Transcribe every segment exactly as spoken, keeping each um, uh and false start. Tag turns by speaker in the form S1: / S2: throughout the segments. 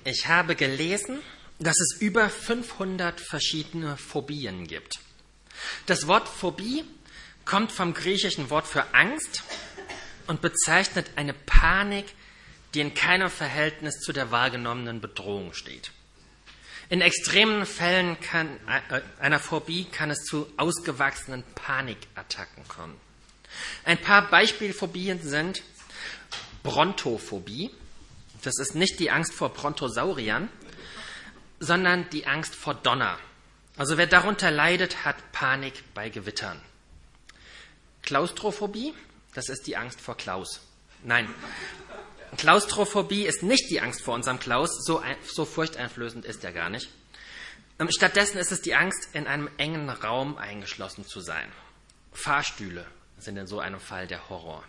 S1: Ich habe gelesen, dass es über fünfhundert verschiedene Phobien gibt. Das Wort Phobie kommt vom griechischen Wort für Angst und bezeichnet eine Panik, die in keinem Verhältnis zu der wahrgenommenen Bedrohung steht. In extremen Fällen kann, äh, einer Phobie kann es zu ausgewachsenen Panikattacken kommen. Ein paar Beispielphobien sind Brontophobie. Das ist nicht die Angst vor Brontosauriern, sondern die Angst vor Donner. Also wer darunter leidet, hat Panik bei Gewittern. Klaustrophobie, das ist die Angst vor Klaus. Nein, Klaustrophobie ist nicht die Angst vor unserem Klaus, so, so furchteinflößend ist er gar nicht. Stattdessen ist es die Angst, in einem engen Raum eingeschlossen zu sein. Fahrstühle sind in so einem Fall der Horror.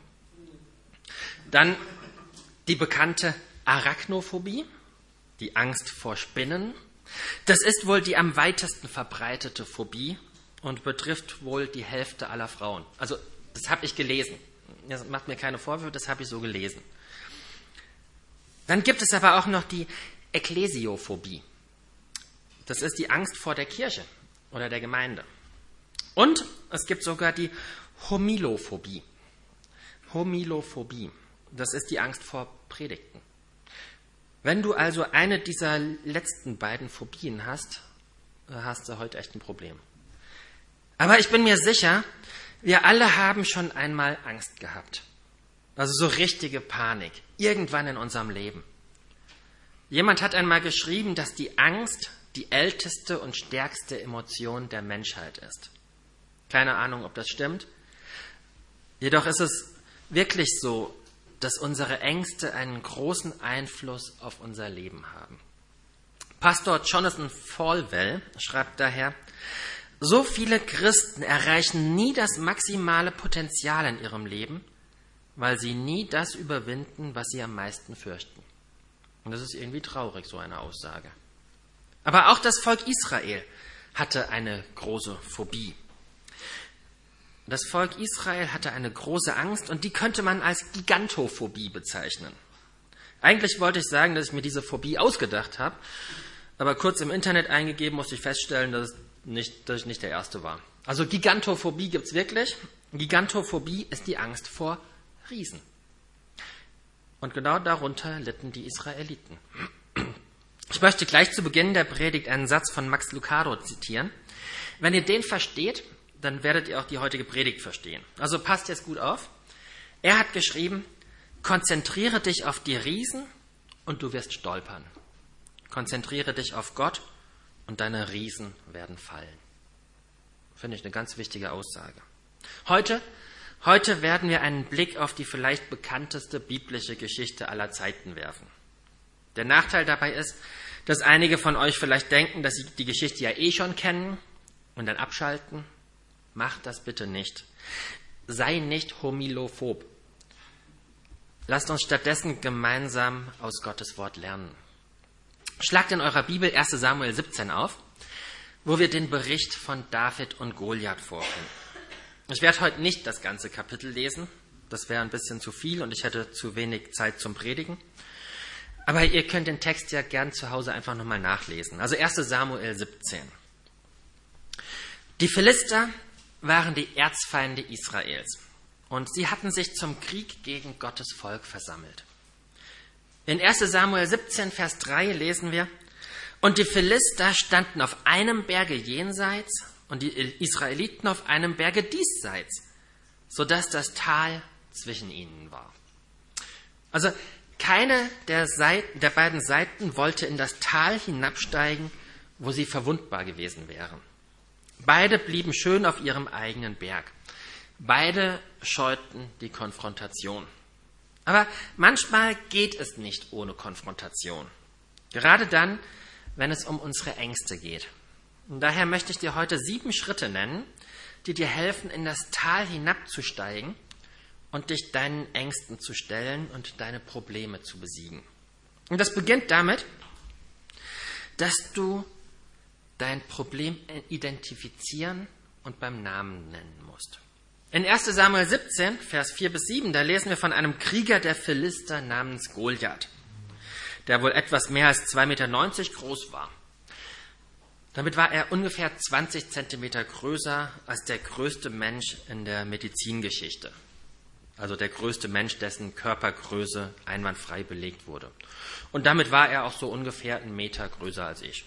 S1: Dann die bekannte Arachnophobie, die Angst vor Spinnen. Das ist wohl die am weitesten verbreitete Phobie und betrifft wohl die Hälfte aller Frauen. Also das habe ich gelesen. Das macht mir keine Vorwürfe, das habe ich so gelesen. Dann gibt es aber auch noch die Ekklesiophobie. Das ist die Angst vor der Kirche oder der Gemeinde. Und es gibt sogar die Homilophobie. Homilophobie, das ist die Angst vor Predigten. Wenn du also eine dieser letzten beiden Phobien hast, hast du heute echt ein Problem. Aber ich bin mir sicher, wir alle haben schon einmal Angst gehabt. Also so richtige Panik, irgendwann in unserem Leben. Jemand hat einmal geschrieben, dass die Angst die älteste und stärkste Emotion der Menschheit ist. Keine Ahnung, ob das stimmt. Jedoch ist es wirklich so, dass unsere Ängste einen großen Einfluss auf unser Leben haben. Pastor Jonathan Falwell schreibt daher, so viele Christen erreichen nie das maximale Potenzial in ihrem Leben, weil sie nie das überwinden, was sie am meisten fürchten. Und das ist irgendwie traurig, so eine Aussage. Aber auch das Volk Israel hatte eine große Phobie. Das Volk Israel hatte eine große Angst und die könnte man als Gigantophobie bezeichnen. Eigentlich wollte ich sagen, dass ich mir diese Phobie ausgedacht habe, aber kurz im Internet eingegeben musste ich feststellen, dass, es nicht, dass ich nicht der Erste war. Also Gigantophobie gibt es wirklich. Gigantophobie ist die Angst vor Riesen. Und genau darunter litten die Israeliten. Ich möchte gleich zu Beginn der Predigt einen Satz von Max Lucado zitieren. Wenn ihr den versteht, dann werdet ihr auch die heutige Predigt verstehen. Also passt jetzt gut auf. Er hat geschrieben, konzentriere dich auf die Riesen und du wirst stolpern. Konzentriere dich auf Gott und deine Riesen werden fallen. Finde ich eine ganz wichtige Aussage. Heute, heute werden wir einen Blick auf die vielleicht bekannteste biblische Geschichte aller Zeiten werfen. Der Nachteil dabei ist, dass einige von euch vielleicht denken, dass sie die Geschichte ja eh schon kennen und dann abschalten. Macht das bitte nicht. Sei nicht homilophob. Lasst uns stattdessen gemeinsam aus Gottes Wort lernen. Schlagt in eurer Bibel erster Samuel siebzehn auf, wo wir den Bericht von David und Goliath vorfinden. Ich werde heute nicht das ganze Kapitel lesen. Das wäre ein bisschen zu viel und ich hätte zu wenig Zeit zum Predigen. Aber ihr könnt den Text ja gern zu Hause einfach nochmal nachlesen. Also erster Samuel siebzehn. Die Philister waren die Erzfeinde Israels und sie hatten sich zum Krieg gegen Gottes Volk versammelt. In erster Samuel siebzehn, Vers drei lesen wir, und die Philister standen auf einem Berge jenseits und die Israeliten auf einem Berge diesseits, sodass das Tal zwischen ihnen war. Also keine der, Seiten, der beiden Seiten wollte in das Tal hinabsteigen, wo sie verwundbar gewesen wären. Beide blieben schön auf ihrem eigenen Berg. Beide scheuten die Konfrontation. Aber manchmal geht es nicht ohne Konfrontation. Gerade dann, wenn es um unsere Ängste geht. Und daher möchte ich dir heute sieben Schritte nennen, die dir helfen, in das Tal hinabzusteigen und dich deinen Ängsten zu stellen und deine Probleme zu besiegen. Und das beginnt damit, dass du dein Problem identifizieren und beim Namen nennen musst. In erster Samuel siebzehn, Vers vier bis sieben, da lesen wir von einem Krieger der Philister namens Goliath. der wohl etwas mehr als zwei Meter neunzig groß war. Damit war er ungefähr zwanzig Zentimeter größer als der größte Mensch in der Medizingeschichte. Also der größte Mensch, dessen Körpergröße einwandfrei belegt wurde. Und damit war er auch so ungefähr einen Meter größer als ich.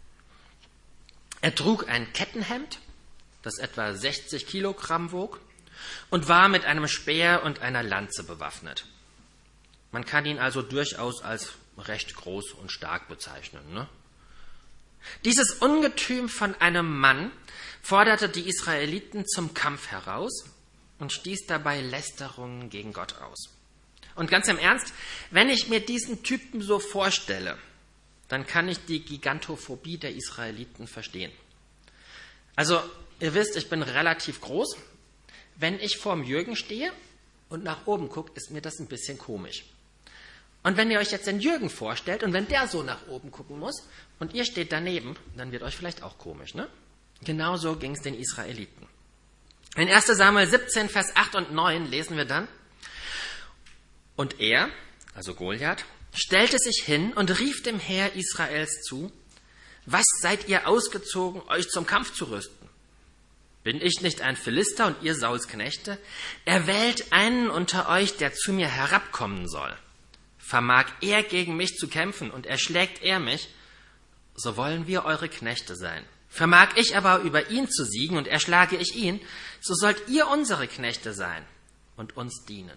S1: Er trug ein Kettenhemd, das etwa sechzig Kilogramm wog, und war mit einem Speer und einer Lanze bewaffnet. Man kann ihn also durchaus als recht groß und stark bezeichnen, ne? Dieses Ungetüm von einem Mann forderte die Israeliten zum Kampf heraus und stieß dabei Lästerungen gegen Gott aus. Und ganz im Ernst, wenn ich mir diesen Typen so vorstelle, dann kann ich die Gigantophobie der Israeliten verstehen. Also, ihr wisst, ich bin relativ groß. Wenn ich vorm Jürgen stehe und nach oben gucke, ist mir das ein bisschen komisch. Und wenn ihr euch jetzt den Jürgen vorstellt und wenn der so nach oben gucken muss und ihr steht daneben, dann wird euch vielleicht auch komisch, ne? Genauso ging es den Israeliten. In erster Samuel siebzehn, Vers acht und neun lesen wir dann: Und er, also Goliath, stellte sich hin und rief dem Heer Israels zu: Was seid ihr ausgezogen, euch zum Kampf zu rüsten? Bin ich nicht ein Philister und ihr Sauls Knechte? Erwählt einen unter euch, der zu mir herabkommen soll. Vermag er gegen mich zu kämpfen und erschlägt er mich, so wollen wir eure Knechte sein. Vermag ich aber über ihn zu siegen und erschlage ich ihn, so sollt ihr unsere Knechte sein und uns dienen.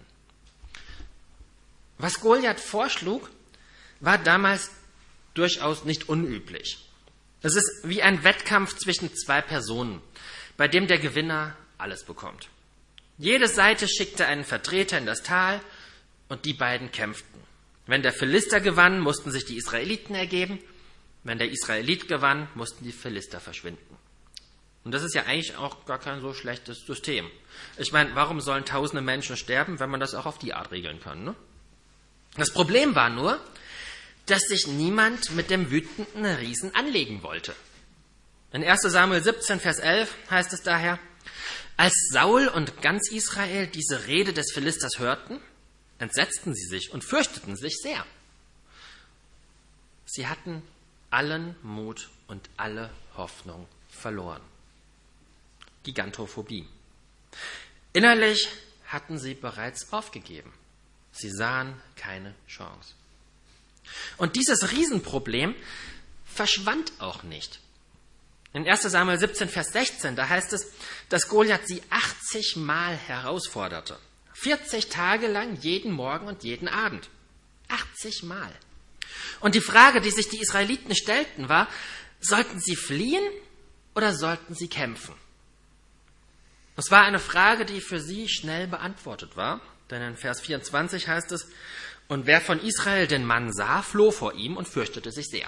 S1: Was Goliath vorschlug, war damals durchaus nicht unüblich. Es ist wie ein Wettkampf zwischen zwei Personen, bei dem der Gewinner alles bekommt. Jede Seite schickte einen Vertreter in das Tal und die beiden kämpften. Wenn der Philister gewann, mussten sich die Israeliten ergeben. Wenn der Israelit gewann, mussten die Philister verschwinden. Und das ist ja eigentlich auch gar kein so schlechtes System. Ich meine, warum sollen tausende Menschen sterben, wenn man das auch auf die Art regeln kann, ne? Das Problem war nur, dass sich niemand mit dem wütenden Riesen anlegen wollte. In erster Samuel siebzehn, Vers elf heißt es daher: Als Saul und ganz Israel diese Rede des Philisters hörten, entsetzten sie sich und fürchteten sich sehr. Sie hatten allen Mut und alle Hoffnung verloren. Gigantophobie. Innerlich hatten sie bereits aufgegeben. Sie sahen keine Chance. Und dieses Riesenproblem verschwand auch nicht. In erster Samuel siebzehn, Vers sechzehn, da heißt es, dass Goliath sie achtzig Mal herausforderte. vierzig Tage lang, jeden Morgen und jeden Abend. achtzig Mal. Und die Frage, die sich die Israeliten stellten, war: Sollten sie fliehen oder sollten sie kämpfen? Das war eine Frage, die für sie schnell beantwortet war. Denn in Vers vierundzwanzig heißt es: Und wer von Israel den Mann sah, floh vor ihm und fürchtete sich sehr.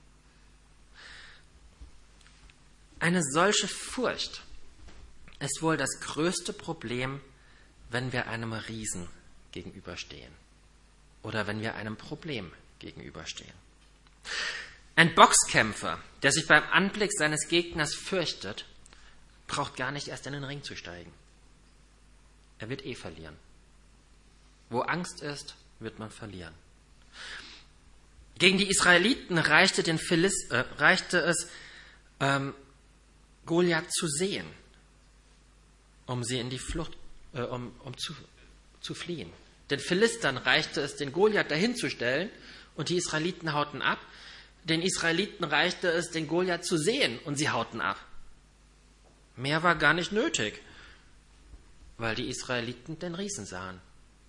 S1: Eine solche Furcht ist wohl das größte Problem, wenn wir einem Riesen gegenüberstehen oder wenn wir einem Problem gegenüberstehen. Ein Boxkämpfer, der sich beim Anblick seines Gegners fürchtet, braucht gar nicht erst in den Ring zu steigen. Er wird eh verlieren. Wo Angst ist, wird man verlieren. Gegen die Israeliten reichte, den Philis, äh, reichte es, ähm, Goliath zu sehen, um sie in die Flucht, äh, um, um zu, zu fliehen. Den Philistern reichte es, den Goliath dahin zu stellen, und die Israeliten hauten ab. Den Israeliten reichte es, den Goliath zu sehen, und sie hauten ab. Mehr war gar nicht nötig, weil die Israeliten den Riesen sahen.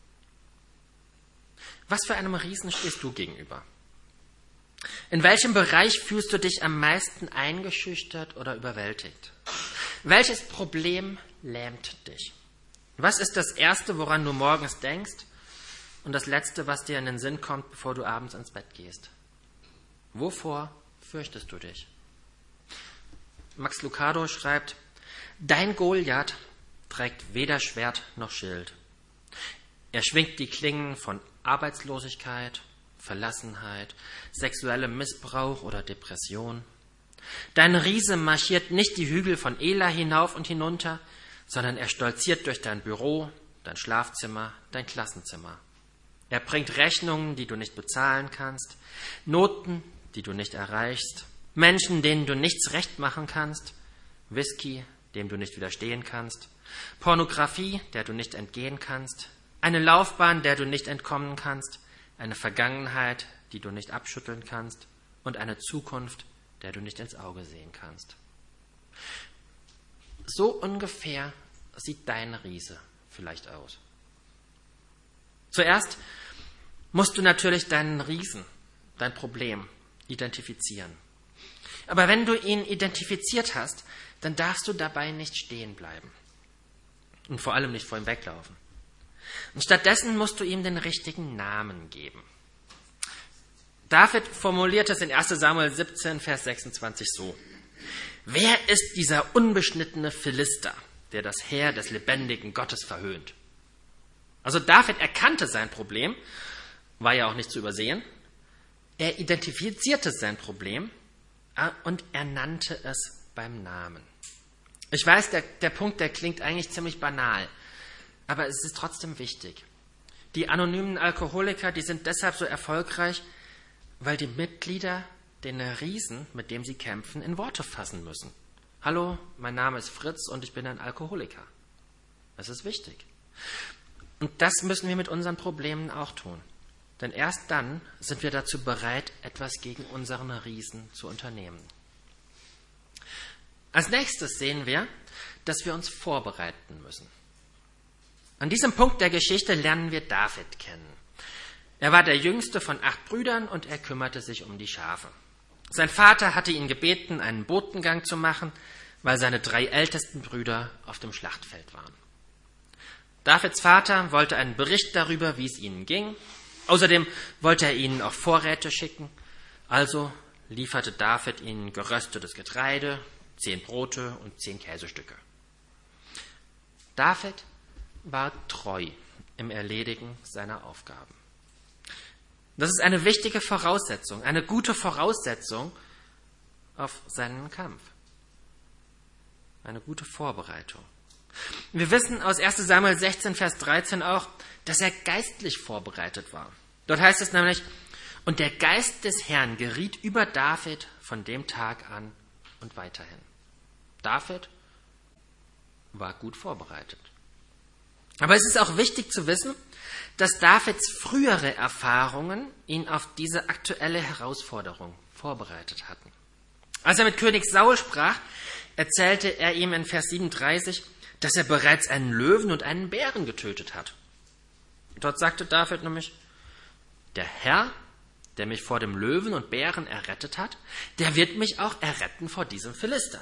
S1: Was für einem Riesen stehst du gegenüber? In welchem Bereich fühlst du dich am meisten eingeschüchtert oder überwältigt? Welches Problem lähmt dich? Was ist das Erste, woran du morgens denkst, und das Letzte, was dir in den Sinn kommt, bevor du abends ins Bett gehst? Wovor fürchtest du dich? Max Lucado schreibt: Dein Goliath trägt weder Schwert noch Schild. Er schwingt die Klingen von Arbeitslosigkeit, Verlassenheit, sexuellem Missbrauch oder Depression. Dein Riese marschiert nicht die Hügel von Ela hinauf und hinunter, sondern er stolziert durch dein Büro, dein Schlafzimmer, dein Klassenzimmer. Er bringt Rechnungen, die du nicht bezahlen kannst, Noten, die du nicht erreichst, Menschen, denen du nichts recht machen kannst, Whisky, dem du nicht widerstehen kannst, Pornografie, der du nicht entgehen kannst, eine Laufbahn, der du nicht entkommen kannst, eine Vergangenheit, die du nicht abschütteln kannst und eine Zukunft, der du nicht ins Auge sehen kannst. So ungefähr sieht dein Riese vielleicht aus. Zuerst musst du natürlich deinen Riesen, dein Problem identifizieren. Aber wenn du ihn identifiziert hast, dann darfst du dabei nicht stehen bleiben. Und vor allem nicht vor ihm weglaufen. Und stattdessen musst du ihm den richtigen Namen geben. David formuliert es in erster Samuel siebzehn, Vers sechsundzwanzig so: Wer ist dieser unbeschnittene Philister, der das Heer des lebendigen Gottes verhöhnt? Also David erkannte sein Problem, war ja auch nicht zu übersehen. Er identifizierte sein Problem und er nannte es beim Namen. Ich weiß, der, der Punkt, der klingt eigentlich ziemlich banal, aber es ist trotzdem wichtig. Die anonymen Alkoholiker, die sind deshalb so erfolgreich, weil die Mitglieder den Riesen, mit dem sie kämpfen, in Worte fassen müssen. Hallo, mein Name ist Fritz und ich bin ein Alkoholiker. Das ist wichtig. Und das müssen wir mit unseren Problemen auch tun. Denn erst dann sind wir dazu bereit, etwas gegen unseren Riesen zu unternehmen. Als nächstes sehen wir, dass wir uns vorbereiten müssen. An diesem Punkt der Geschichte lernen wir David kennen. Er war der jüngste von acht Brüdern und er kümmerte sich um die Schafe. Sein Vater hatte ihn gebeten, einen Botengang zu machen, weil seine drei ältesten Brüder auf dem Schlachtfeld waren. Davids Vater wollte einen Bericht darüber, wie es ihnen ging. Außerdem wollte er ihnen auch Vorräte schicken. Also lieferte David ihnen geröstetes Getreide, zehn Brote und zehn Käsestücke. David war treu im Erledigen seiner Aufgaben. Das ist eine wichtige Voraussetzung, eine gute Voraussetzung auf seinen Kampf. Eine gute Vorbereitung. Wir wissen aus erster Samuel sechzehn, Vers dreizehn auch, dass er geistlich vorbereitet war. Dort heißt es nämlich: Und der Geist des Herrn geriet über David von dem Tag an und weiterhin. David war gut vorbereitet. Aber es ist auch wichtig zu wissen, dass Davids frühere Erfahrungen ihn auf diese aktuelle Herausforderung vorbereitet hatten. Als er mit König Saul sprach, erzählte er ihm in Vers siebenunddreißig, dass er bereits einen Löwen und einen Bären getötet hat. Dort sagte David nämlich: Der Herr, der mich vor dem Löwen und Bären errettet hat, der wird mich auch erretten vor diesem Philister.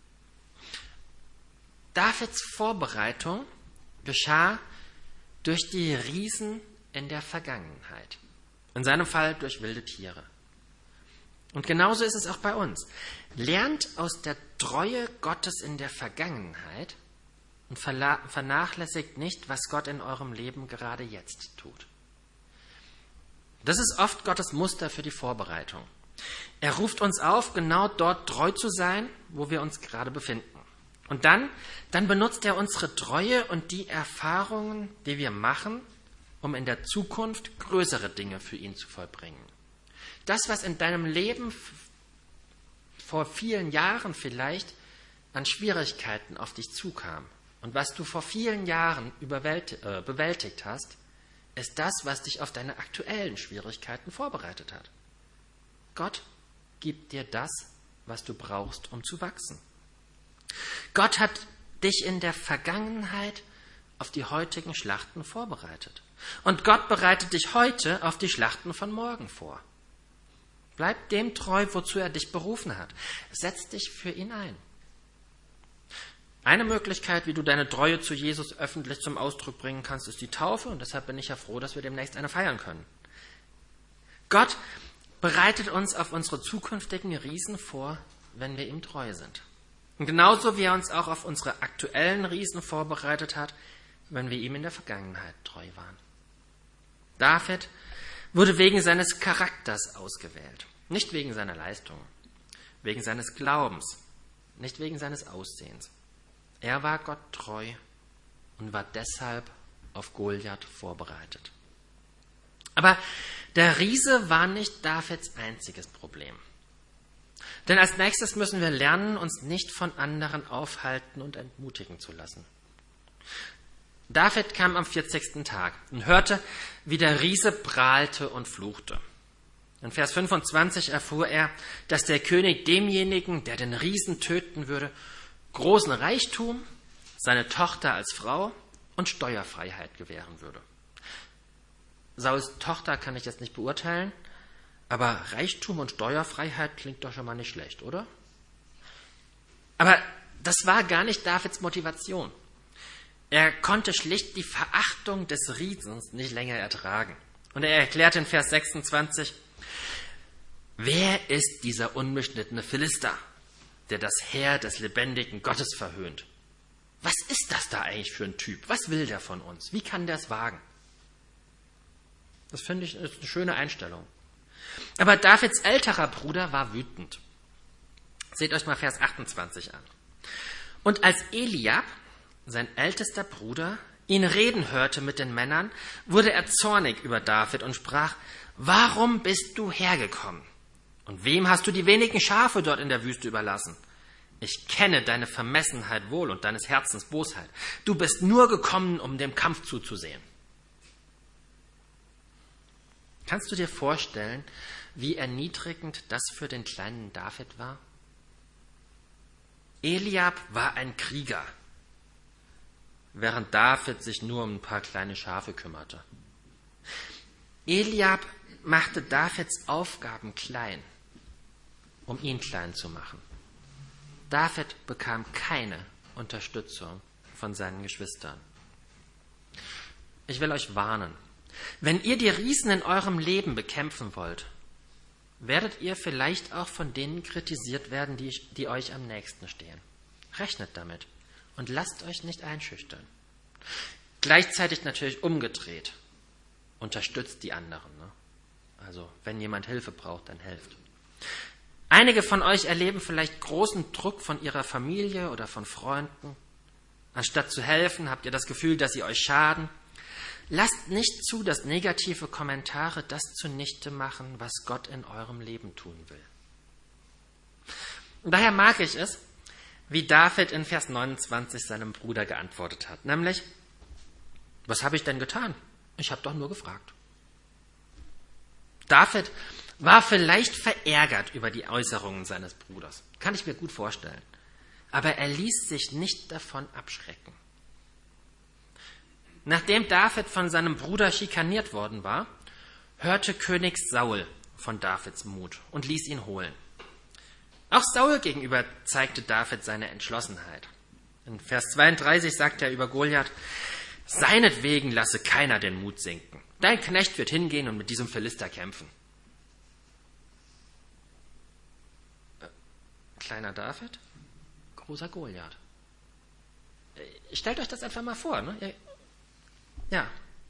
S1: Davids Vorbereitung geschah durch die Riesen in der Vergangenheit. In seinem Fall durch wilde Tiere. Und genauso ist es auch bei uns. Lernt aus der Treue Gottes in der Vergangenheit und vernachlässigt nicht, was Gott in eurem Leben gerade jetzt tut. Das ist oft Gottes Muster für die Vorbereitung. Er ruft uns auf, genau dort treu zu sein, wo wir uns gerade befinden. Und dann, dann benutzt er unsere Treue und die Erfahrungen, die wir machen, um in der Zukunft größere Dinge für ihn zu vollbringen. Das, was in deinem Leben vor vielen Jahren vielleicht an Schwierigkeiten auf dich zukam und was du vor vielen Jahren überwält, äh, bewältigt hast, ist das, was dich auf deine aktuellen Schwierigkeiten vorbereitet hat. Gott gibt dir das, was du brauchst, um zu wachsen. Gott hat dich in der Vergangenheit auf die heutigen Schlachten vorbereitet. Und Gott bereitet dich heute auf die Schlachten von morgen vor. Bleib dem treu, wozu er dich berufen hat. Setz dich für ihn ein. Eine Möglichkeit, wie du deine Treue zu Jesus öffentlich zum Ausdruck bringen kannst, ist die Taufe. Und deshalb bin ich ja froh, dass wir demnächst eine feiern können. Gott bereitet uns auf unsere zukünftigen Riesen vor, wenn wir ihm treu sind. Und genauso wie er uns auch auf unsere aktuellen Riesen vorbereitet hat, wenn wir ihm in der Vergangenheit treu waren. David wurde wegen seines Charakters ausgewählt, nicht wegen seiner Leistung, wegen seines Glaubens, nicht wegen seines Aussehens. Er war Gott treu und war deshalb auf Goliath vorbereitet. Aber der Riese war nicht Davids einziges Problem. Denn als nächstes müssen wir lernen, uns nicht von anderen aufhalten und entmutigen zu lassen. David kam am vierzigsten Tag und hörte, wie der Riese prahlte und fluchte. In Vers fünfundzwanzig erfuhr er, dass der König demjenigen, der den Riesen töten würde, großen Reichtum, seine Tochter als Frau und Steuerfreiheit gewähren würde. Sauls Tochter kann ich jetzt nicht beurteilen, aber Reichtum und Steuerfreiheit klingt doch schon mal nicht schlecht, oder? Aber das war gar nicht Davids Motivation. Er konnte schlicht die Verachtung des Riesens nicht länger ertragen. Und er erklärte in Vers sechsundzwanzig, wer ist dieser unbeschnittene Philister, der das Heer des lebendigen Gottes verhöhnt? Was ist das da eigentlich für ein Typ? Was will der von uns? Wie kann der es wagen? Das finde ich ist eine schöne Einstellung. Aber Davids älterer Bruder war wütend. Seht euch mal Vers achtundzwanzig an. Und als Eliab, sein ältester Bruder, ihn reden hörte mit den Männern, wurde er zornig über David und sprach, warum bist du hergekommen? Und wem hast du die wenigen Schafe dort in der Wüste überlassen? Ich kenne deine Vermessenheit wohl und deines Herzens Bosheit. Du bist nur gekommen, um dem Kampf zuzusehen. Kannst du dir vorstellen, wie erniedrigend das für den kleinen David war? Eliab war ein Krieger, während David sich nur um ein paar kleine Schafe kümmerte. Eliab machte Davids Aufgaben klein, um ihn klein zu machen. David bekam keine Unterstützung von seinen Geschwistern. Ich will euch warnen, wenn ihr die Riesen in eurem Leben bekämpfen wollt, werdet ihr vielleicht auch von denen kritisiert werden, die, die euch am nächsten stehen. Rechnet damit und lasst euch nicht einschüchtern. Gleichzeitig natürlich umgedreht. Unterstützt die anderen. Ne? Also, wenn jemand Hilfe braucht, dann helft. Einige von euch erleben vielleicht großen Druck von ihrer Familie oder von Freunden. Anstatt zu helfen, habt ihr das Gefühl, dass sie euch schaden. Lasst nicht zu, dass negative Kommentare das zunichte machen, was Gott in eurem Leben tun will. Und daher mag ich es, wie David in Vers neunundzwanzig seinem Bruder geantwortet hat, nämlich, was habe ich denn getan? Ich habe doch nur gefragt. David war vielleicht verärgert über die Äußerungen seines Bruders, kann ich mir gut vorstellen, aber er ließ sich nicht davon abschrecken. Nachdem David von seinem Bruder schikaniert worden war, hörte König Saul von Davids Mut und ließ ihn holen. Auch Saul gegenüber zeigte David seine Entschlossenheit. In Vers zweiunddreißig sagt er über Goliath, seinetwegen lasse keiner den Mut sinken. Dein Knecht wird hingehen und mit diesem Philister kämpfen. Äh, kleiner David, großer Goliath. Äh, stellt euch das einfach mal vor, ne? Ihr, Ja,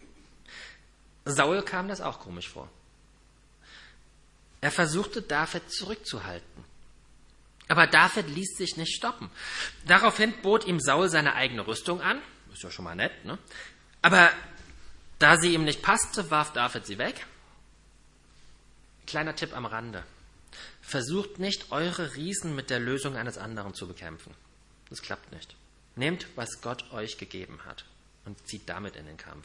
S1: Saul kam das auch komisch vor. Er versuchte, David zurückzuhalten. Aber David ließ sich nicht stoppen. Daraufhin bot ihm Saul seine eigene Rüstung an. Ist ja schon mal nett, ne? Aber da sie ihm nicht passte, warf David sie weg. Kleiner Tipp am Rande. Versucht nicht, eure Riesen mit der Lösung eines anderen zu bekämpfen. Das klappt nicht. Nehmt, was Gott euch gegeben hat. Und zieht damit in den Kampf.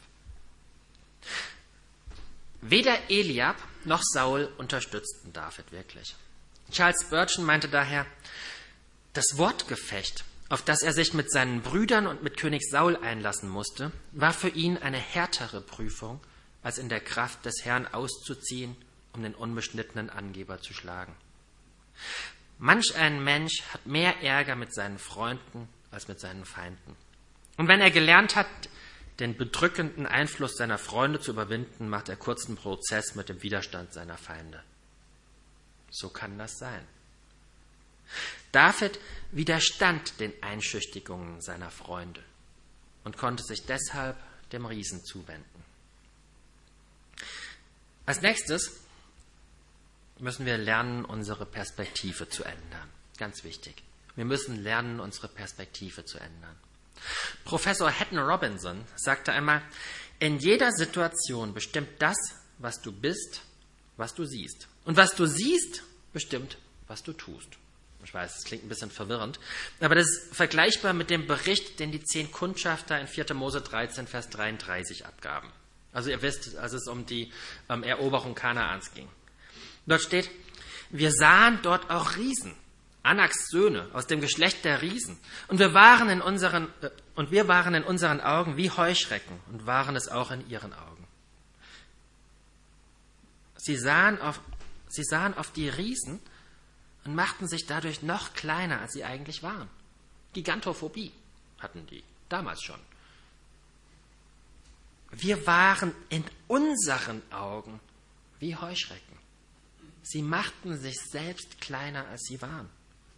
S1: Weder Eliab noch Saul unterstützten David wirklich. Charles Spurgeon meinte daher, das Wortgefecht, auf das er sich mit seinen Brüdern und mit König Saul einlassen musste, war für ihn eine härtere Prüfung, als in der Kraft des Herrn auszuziehen, um den unbeschnittenen Angeber zu schlagen. Manch ein Mensch hat mehr Ärger mit seinen Freunden als mit seinen Feinden. Und wenn er gelernt hat, den bedrückenden Einfluss seiner Freunde zu überwinden, macht er kurzen Prozess mit dem Widerstand seiner Feinde. So kann das sein. David widerstand den Einschüchtigungen seiner Freunde und konnte sich deshalb dem Riesen zuwenden. Als nächstes müssen wir lernen, unsere Perspektive zu ändern. Ganz wichtig. Wir müssen lernen, unsere Perspektive zu ändern. Professor Hatton Robinson sagte einmal, in jeder Situation bestimmt das, was du bist, was du siehst. Und was du siehst, bestimmt, was du tust. Ich weiß, es klingt ein bisschen verwirrend, aber das ist vergleichbar mit dem Bericht, den die zehn Kundschafter in vierter Mose dreizehn, Vers dreiunddreißig abgaben. Also ihr wisst, als es um die ähm, Eroberung Kanaans ging. Dort steht, wir sahen dort auch Riesen, Anaks Söhne aus dem Geschlecht der Riesen. Und wir waren in unseren, äh, und wir waren in unseren Augen wie Heuschrecken und waren es auch in ihren Augen. Sie sahen auf, sie sahen auf die Riesen und machten sich dadurch noch kleiner, als sie eigentlich waren. Gigantophobie hatten die damals schon. Wir waren in unseren Augen wie Heuschrecken. Sie machten sich selbst kleiner, als sie waren.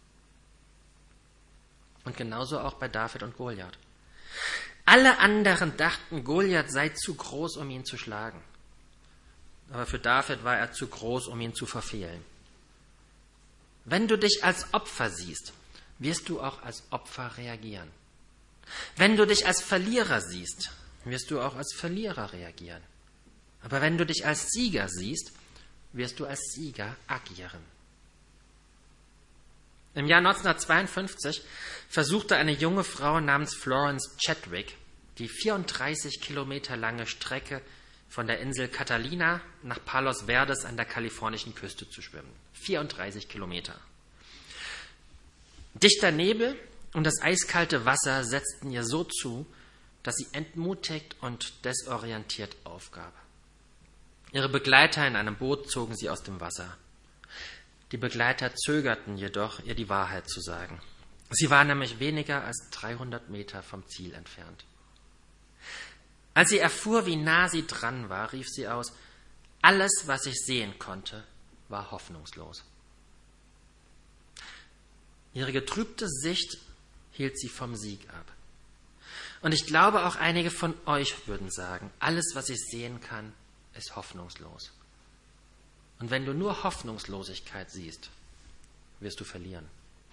S1: Und genauso auch bei David und Goliath. Alle anderen dachten, Goliath sei zu groß, um ihn zu schlagen. Aber für David war er zu groß, um ihn zu verfehlen. Wenn du dich als Opfer siehst, wirst du auch als Opfer reagieren. Wenn du dich als Verlierer siehst, wirst du auch als Verlierer reagieren. Aber wenn du dich als Sieger siehst, wirst du als Sieger agieren. Im Jahr neunzehnhundertzweiundfünfzig versuchte eine junge Frau namens Florence Chadwick, die vierunddreißig Kilometer lange Strecke von der Insel Catalina nach Palos Verdes an der kalifornischen Küste zu schwimmen. vierunddreißig Kilometer. Dichter Nebel und das eiskalte Wasser setzten ihr so zu, dass sie entmutigt und desorientiert aufgab. Ihre Begleiter in einem Boot zogen sie aus dem Wasser. Die Begleiter zögerten jedoch, ihr die Wahrheit zu sagen. Sie war nämlich weniger als dreihundert Meter vom Ziel entfernt. Als sie erfuhr, wie nah sie dran war, rief sie aus, alles, was ich sehen konnte, war hoffnungslos. Ihre getrübte Sicht hielt sie vom Sieg ab. Und ich glaube, auch einige von euch würden sagen, alles, was ich sehen kann, ist hoffnungslos. Und wenn du nur Hoffnungslosigkeit siehst, wirst du verlieren.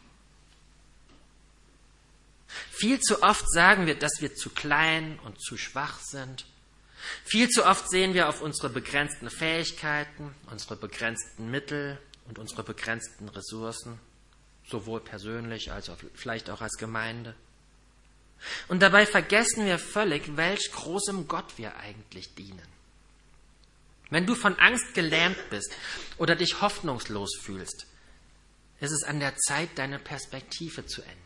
S1: Viel zu oft sagen wir, dass wir zu klein und zu schwach sind. Viel zu oft sehen wir auf unsere begrenzten Fähigkeiten, unsere begrenzten Mittel und unsere begrenzten Ressourcen, sowohl persönlich als auch vielleicht auch als Gemeinde. Und dabei vergessen wir völlig, welch großem Gott wir eigentlich dienen. Wenn du von Angst gelähmt bist oder dich hoffnungslos fühlst, ist es an der Zeit, deine Perspektive zu ändern.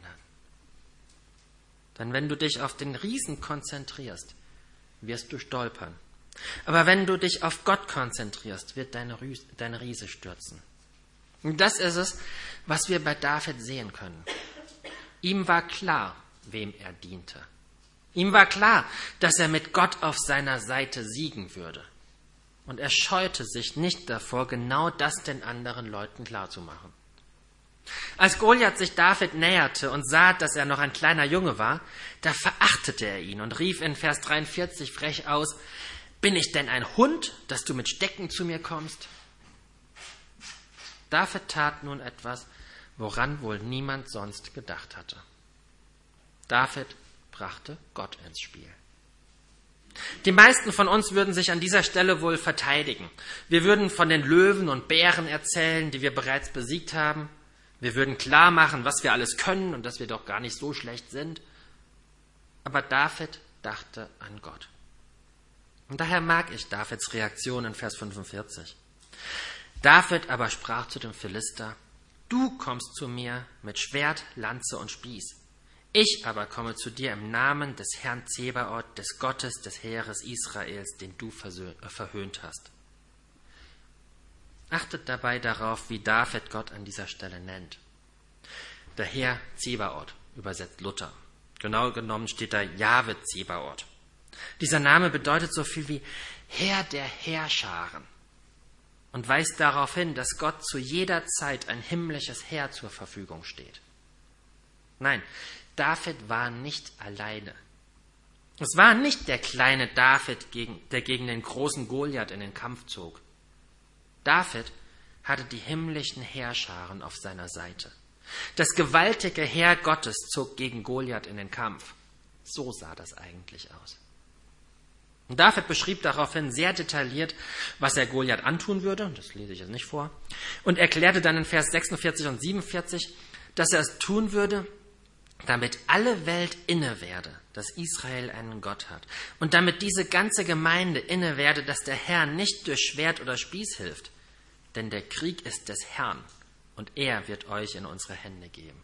S1: Denn wenn du dich auf den Riesen konzentrierst, wirst du stolpern. Aber wenn du dich auf Gott konzentrierst, wird deine, Rüs- deine Riese stürzen. Und das ist es, was wir bei David sehen können. Ihm war klar, wem er diente. Ihm war klar, dass er mit Gott auf seiner Seite siegen würde. Und er scheute sich nicht davor, genau das den anderen Leuten klarzumachen. Als Goliath sich David näherte und sah, dass er noch ein kleiner Junge war, da verachtete er ihn und rief in Vers dreiundvierzig frech aus, bin ich denn ein Hund, dass du mit Stecken zu mir kommst? David tat nun etwas, woran wohl niemand sonst gedacht hatte. David brachte Gott ins Spiel. Die meisten von uns würden sich an dieser Stelle wohl verteidigen. Wir würden von den Löwen und Bären erzählen, die wir bereits besiegt haben. Wir würden klar machen, was wir alles können und dass wir doch gar nicht so schlecht sind. Aber David dachte an Gott. Und daher mag ich Davids Reaktion in Vers fünfundvierzig. David aber sprach zu dem Philister, du kommst zu mir mit Schwert, Lanze und Spieß. Ich aber komme zu dir im Namen des Herrn Zebaoth, des Gottes des Heeres Israels, den du verhöhnt hast. Achtet dabei darauf, wie David Gott an dieser Stelle nennt. Der Herr Zebaoth, übersetzt Luther. Genau genommen steht da Jahwe Zebaoth. Dieser Name bedeutet so viel wie Herr der Heerscharen und weist darauf hin, dass Gott zu jeder Zeit ein himmlisches Heer zur Verfügung steht. Nein, David war nicht alleine. Es war nicht der kleine David, der gegen den großen Goliath in den Kampf zog. David hatte die himmlischen Heerscharen auf seiner Seite. Das gewaltige Heer Gottes zog gegen Goliath in den Kampf. So sah das eigentlich aus. Und David beschrieb daraufhin sehr detailliert, was er Goliath antun würde. Das lese ich jetzt nicht vor. Und erklärte dann in Vers sechsundvierzig und siebenundvierzig, dass er es tun würde, damit alle Welt inne werde, dass Israel einen Gott hat. Und damit diese ganze Gemeinde inne werde, dass der Herr nicht durch Schwert oder Spieß hilft. Denn der Krieg ist des Herrn und er wird euch in unsere Hände geben.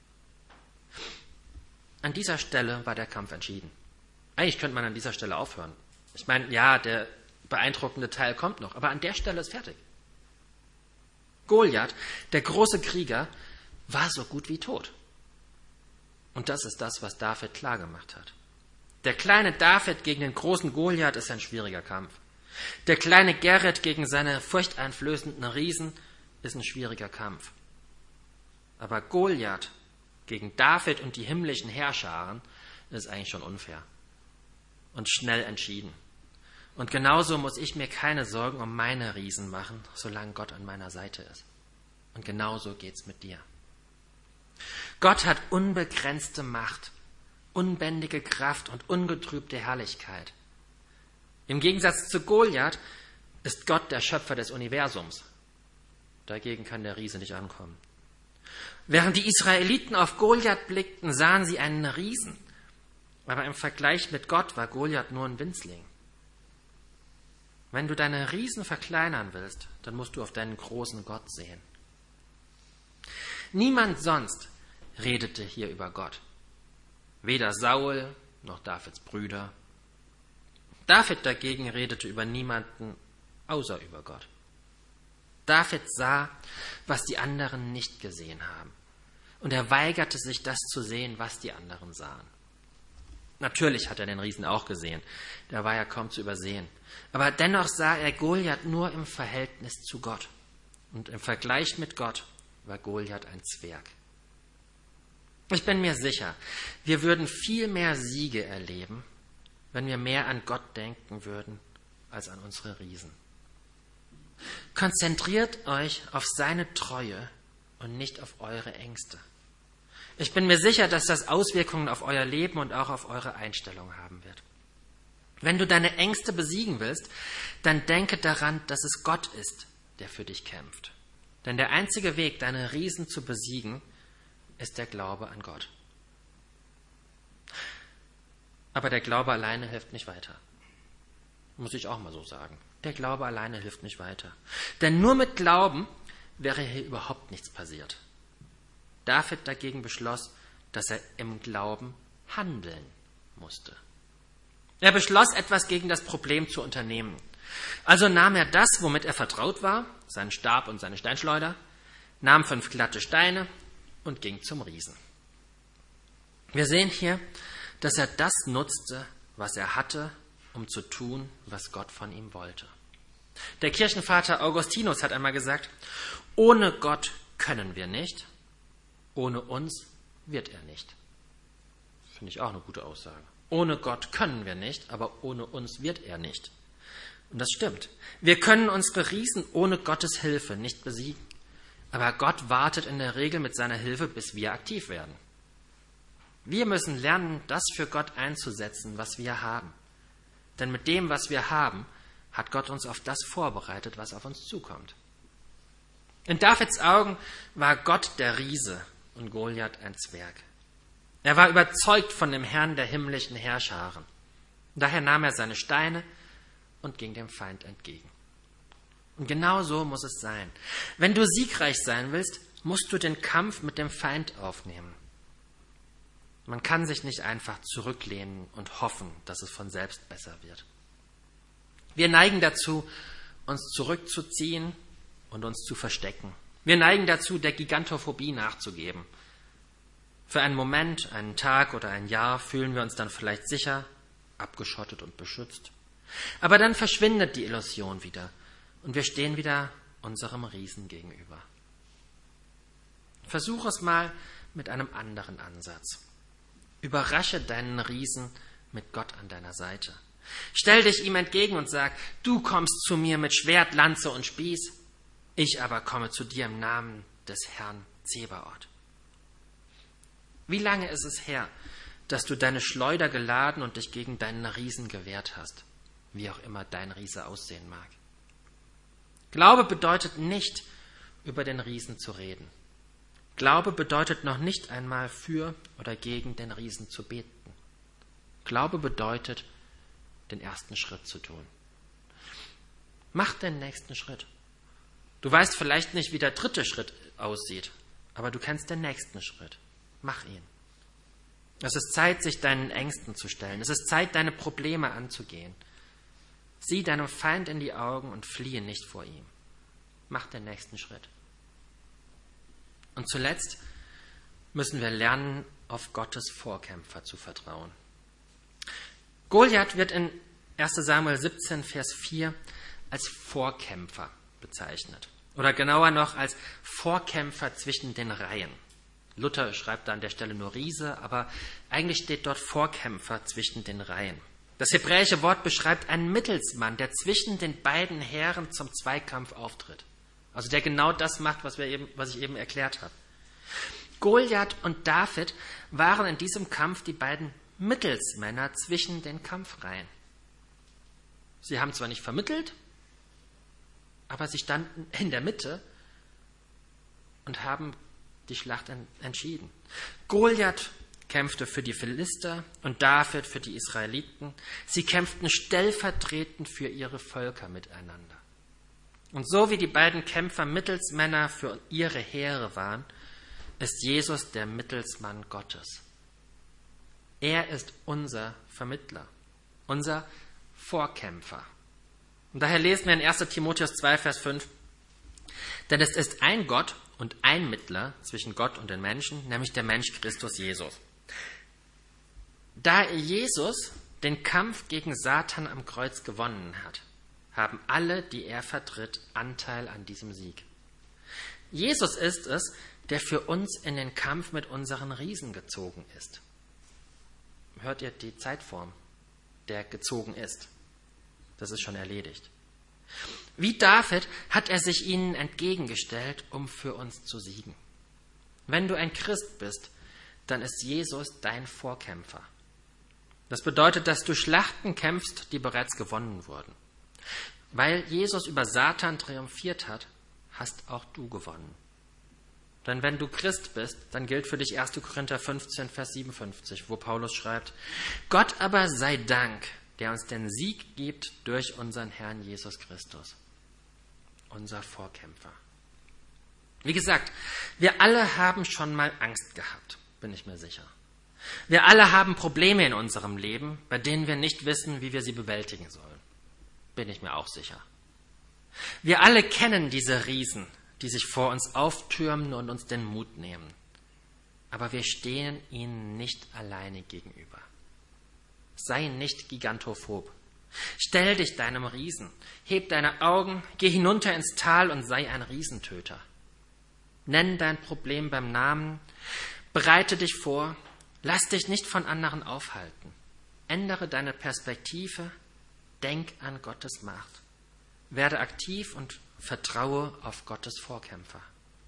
S1: An dieser Stelle war der Kampf entschieden. Eigentlich könnte man an dieser Stelle aufhören. Ich meine, ja, der beeindruckende Teil kommt noch, aber an der Stelle ist fertig. Goliath, der große Krieger, war so gut wie tot. Und das ist das, was David klargemacht hat. Der kleine David gegen den großen Goliath ist ein schwieriger Kampf. Der kleine Gerrit gegen seine furchteinflößenden Riesen ist ein schwieriger Kampf. Aber Goliath gegen David und die himmlischen Heerscharen ist eigentlich schon unfair und schnell entschieden. Und genauso muss ich mir keine Sorgen um meine Riesen machen, solange Gott an meiner Seite ist. Und genauso geht's mit dir. Gott hat unbegrenzte Macht, unbändige Kraft und ungetrübte Herrlichkeit. Im Gegensatz zu Goliath ist Gott der Schöpfer des Universums. Dagegen kann der Riese nicht ankommen. Während die Israeliten auf Goliath blickten, sahen sie einen Riesen. Aber im Vergleich mit Gott war Goliath nur ein Winzling. Wenn du deine Riesen verkleinern willst, dann musst du auf deinen großen Gott sehen. Niemand sonst redete hier über Gott. Weder Saul noch Davids Brüder. David dagegen redete über niemanden außer über Gott. David sah, was die anderen nicht gesehen haben. Und er weigerte sich, das zu sehen, was die anderen sahen. Natürlich hat er den Riesen auch gesehen. Der war ja kaum zu übersehen. Aber dennoch sah er Goliath nur im Verhältnis zu Gott. Und im Vergleich mit Gott war Goliath ein Zwerg. Ich bin mir sicher, wir würden viel mehr Siege erleben, wenn wir mehr an Gott denken würden, als an unsere Riesen. Konzentriert euch auf seine Treue und nicht auf eure Ängste. Ich bin mir sicher, dass das Auswirkungen auf euer Leben und auch auf eure Einstellung haben wird. Wenn du deine Ängste besiegen willst, dann denke daran, dass es Gott ist, der für dich kämpft. Denn der einzige Weg, deine Riesen zu besiegen, ist der Glaube an Gott. Aber der Glaube alleine hilft nicht weiter. Muss ich auch mal so sagen. Der Glaube alleine hilft nicht weiter. Denn nur mit Glauben wäre hier überhaupt nichts passiert. David dagegen beschloss, dass er im Glauben handeln musste. Er beschloss, etwas gegen das Problem zu unternehmen. Also nahm er das, womit er vertraut war, seinen Stab und seine Steinschleuder, nahm fünf glatte Steine und ging zum Riesen. Wir sehen hier, dass er das nutzte, was er hatte, um zu tun, was Gott von ihm wollte. Der Kirchenvater Augustinus hat einmal gesagt, ohne Gott können wir nicht, ohne uns wird er nicht. Finde ich auch eine gute Aussage. Ohne Gott können wir nicht, aber ohne uns wird er nicht. Und das stimmt. Wir können unsere Riesen ohne Gottes Hilfe nicht besiegen. Aber Gott wartet in der Regel mit seiner Hilfe, bis wir aktiv werden. Wir müssen lernen, das für Gott einzusetzen, was wir haben. Denn mit dem, was wir haben, hat Gott uns auf das vorbereitet, was auf uns zukommt. In Davids Augen war Gott der Riese und Goliath ein Zwerg. Er war überzeugt von dem Herrn der himmlischen Heerscharen. Daher nahm er seine Steine und ging dem Feind entgegen. Und genau so muss es sein. Wenn du siegreich sein willst, musst du den Kampf mit dem Feind aufnehmen. Man kann sich nicht einfach zurücklehnen und hoffen, dass es von selbst besser wird. Wir neigen dazu, uns zurückzuziehen und uns zu verstecken. Wir neigen dazu, der Gigantophobie nachzugeben. Für einen Moment, einen Tag oder ein Jahr fühlen wir uns dann vielleicht sicher, abgeschottet und beschützt. Aber dann verschwindet die Illusion wieder und wir stehen wieder unserem Riesen gegenüber. Versuch es mal mit einem anderen Ansatz. Überrasche deinen Riesen mit Gott an deiner Seite. Stell dich ihm entgegen und sag, du kommst zu mir mit Schwert, Lanze und Spieß, ich aber komme zu dir im Namen des Herrn Zebaoth. Wie lange ist es her, dass du deine Schleuder geladen und dich gegen deinen Riesen gewehrt hast? wie auch immer dein Riese aussehen mag. Glaube bedeutet nicht, über den Riesen zu reden. Glaube bedeutet noch nicht einmal für oder gegen den Riesen zu beten. Glaube bedeutet, den ersten Schritt zu tun. Mach den nächsten Schritt. Du weißt vielleicht nicht, wie der dritte Schritt aussieht, aber du kennst den nächsten Schritt. Mach ihn. Es ist Zeit, sich deinen Ängsten zu stellen. Es ist Zeit, deine Probleme anzugehen. Sieh deinem Feind in die Augen und fliehe nicht vor ihm. Mach den nächsten Schritt. Und zuletzt müssen wir lernen, auf Gottes Vorkämpfer zu vertrauen. Goliath wird in erster Samuel siebzehn, Vers vier als Vorkämpfer bezeichnet. Oder genauer noch als Vorkämpfer zwischen den Reihen. Luther schreibt da an der Stelle nur Riese, aber eigentlich steht dort Vorkämpfer zwischen den Reihen. Das hebräische Wort beschreibt einen Mittelsmann, der zwischen den beiden Heeren zum Zweikampf auftritt. Also der genau das macht, was, wir eben, was ich eben erklärt habe. Goliath und David waren in diesem Kampf die beiden Mittelsmänner zwischen den Kampfreihen. Sie haben zwar nicht vermittelt, aber sie standen in der Mitte und haben die Schlacht entschieden. Goliath kämpfte für die Philister und David für die Israeliten. Sie kämpften stellvertretend für ihre Völker miteinander. Und so wie die beiden Kämpfer Mittelsmänner für ihre Heere waren, ist Jesus der Mittelsmann Gottes. Er ist unser Vermittler, unser Vorkämpfer. Und daher lesen wir in erster Timotheus zwei, Vers fünf, denn es ist ein Gott und ein Mittler zwischen Gott und den Menschen, nämlich der Mensch Christus Jesus. Da Jesus den Kampf gegen Satan am Kreuz gewonnen hat, haben alle, die er vertritt, Anteil an diesem Sieg. Jesus ist es, der für uns in den Kampf mit unseren Riesen gezogen ist. Hört ihr die Zeitform, der gezogen ist? Das ist schon erledigt. Wie David hat er sich ihnen entgegengestellt, um für uns zu siegen. Wenn du ein Christ bist, dann ist Jesus dein Vorkämpfer. Das bedeutet, dass du Schlachten kämpfst, die bereits gewonnen wurden. Weil Jesus über Satan triumphiert hat, hast auch du gewonnen. Denn wenn du Christ bist, dann gilt für dich erster Korinther fünfzehn, Vers siebenundfünfzig, wo Paulus schreibt, Gott aber sei Dank, der uns den Sieg gibt durch unseren Herrn Jesus Christus, unser Vorkämpfer. Wie gesagt, wir alle haben schon mal Angst gehabt, bin ich mir sicher. Wir alle haben Probleme in unserem Leben, bei denen wir nicht wissen, wie wir sie bewältigen sollen. Bin ich mir auch sicher. Wir alle kennen diese Riesen, die sich vor uns auftürmen und uns den Mut nehmen. Aber wir stehen ihnen nicht alleine gegenüber. Sei nicht gigantophob. Stell dich deinem Riesen, heb deine Augen, geh hinunter ins Tal und sei ein Riesentöter. Nenn dein Problem beim Namen, bereite dich vor, lass dich nicht von anderen aufhalten. Ändere deine Perspektive, denk an Gottes Macht. Werde aktiv und vertraue auf Gottes Vorkämpfer.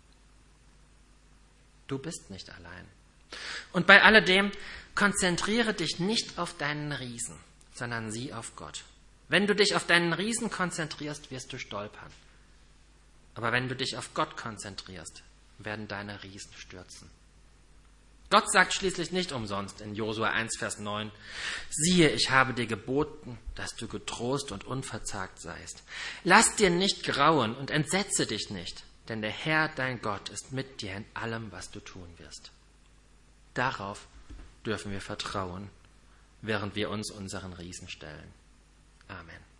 S1: Du bist nicht allein. Und bei alledem konzentriere dich nicht auf deinen Riesen, sondern sieh auf Gott. Wenn du dich auf deinen Riesen konzentrierst, wirst du stolpern. Aber wenn du dich auf Gott konzentrierst, werden deine Riesen stürzen. Gott sagt schließlich nicht umsonst in Josua eins, Vers neun, siehe, ich habe dir geboten, dass du getrost und unverzagt seist. Lass dir nicht grauen und entsetze dich nicht, denn der Herr, dein Gott, ist mit dir in allem, was du tun wirst. Darauf dürfen wir vertrauen, während wir uns unseren Riesen stellen. Amen.